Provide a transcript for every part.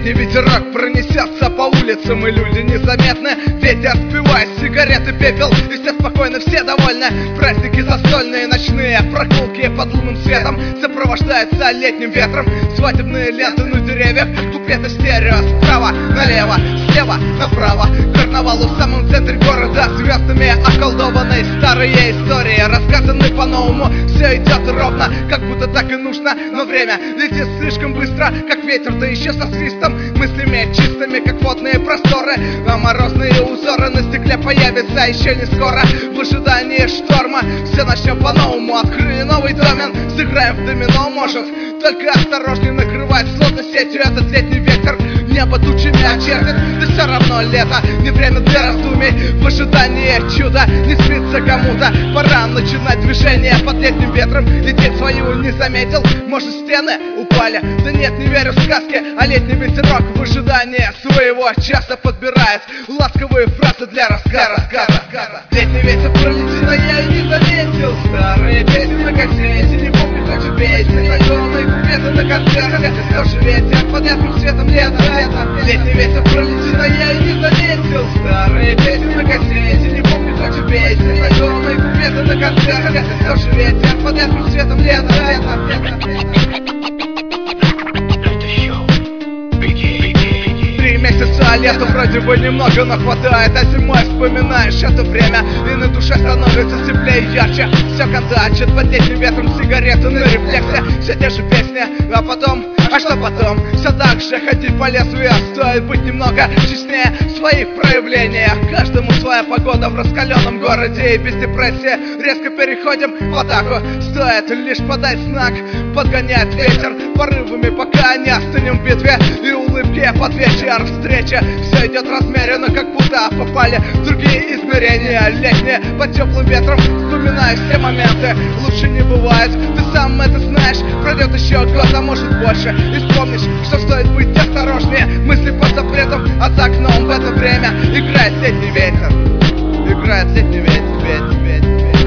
Летний ветерок пронесется по улицам, и люди незаметны. Ветер сбивает сигареты, пепел, и все спокойно, все довольны. Праздники застольные, ночные прогулки под лунным светом сопровождаются летним ветром. Свадебные ленты на деревьях, куплеты стерео справа налево, слева направо. Карнавал в самом центре города, звездами околдованные старые истории рассказаны по-новому. Все идет ровно, как будто так и нужно, но время летит слишком быстро, как ветер, да еще со свистом. Мыслями чистыми, как водные просторы, а морозные узоры на стекле появятся еще не скоро. В ожидании шторма все начнем по-новому. Открыли новый домен, сыграем в домино. Может, только осторожней накрывать словно сетью этот летний ветер. Небо тучами очертит, да все равно лето. Не время для раздумий, в ожидании чуда. Не спится кому-то, пора начинать движение под летним ветром. И тень свою не заметил, может стены упали. Да нет, не верю в сказки, а летний ветерок в ожидании своего часа подбирает ласковые фразы для рассказа. Летний ветер пролетит, но я и не заметил старые песни на кассете. Не помню, кто же песни, знакомые куплеты на концертах. Тоже ветер под ярким светом лета. Летний ветер пролетит, но я и не заметил старые песни на кассете. Не помню, кто же песни, знакомые куплеты на концертах. Тоже ветер под ярким светом лета. 3 месяца, а лета вроде бы немного, но хватает. А зимой вспоминаешь это время, и на душе становится теплее и ярче. Все контачит под летним ветром, сигареты на рефлексе. Все те же песни, а потом... А что потом? Все так же ходить по лесу, и стоит быть немного честнее в своих проявлениях. Каждому своя погода в раскаленном городе, и без депрессии резко переходим в атаку. Стоит лишь подать знак, подгоняет ветер порывами, пока не остынем в битве. И улыбки под вечер встречи. Все идет размеренно, как будто попали в другие измерения. Летние под теплым ветром, вспоминаю все моменты. Лучше не бывает, ты сам это знаешь. Пройдет еще год, а может больше, и вспомнишь, что стоит быть осторожнее. Мысли под запретом, а за окном в это время играет летний ветер. Играет летний ветер.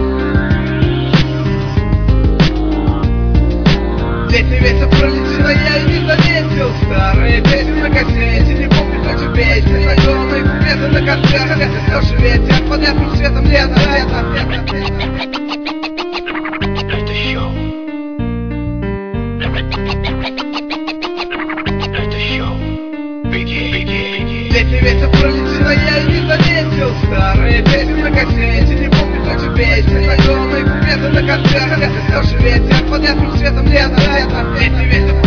Летний ветер пролетит, но я и не заметил старые песни на кассете. Не помню, кто же песни, знакомые куплеты на концертах. Тоже ветер под ярким светом лета. Летний ветер пролетит, но я и не заметил старые песни на кассете. Не помню, кто же песни, знакомые куплеты на концертах. Тоже ветер под ярким светом лета. Летний ветер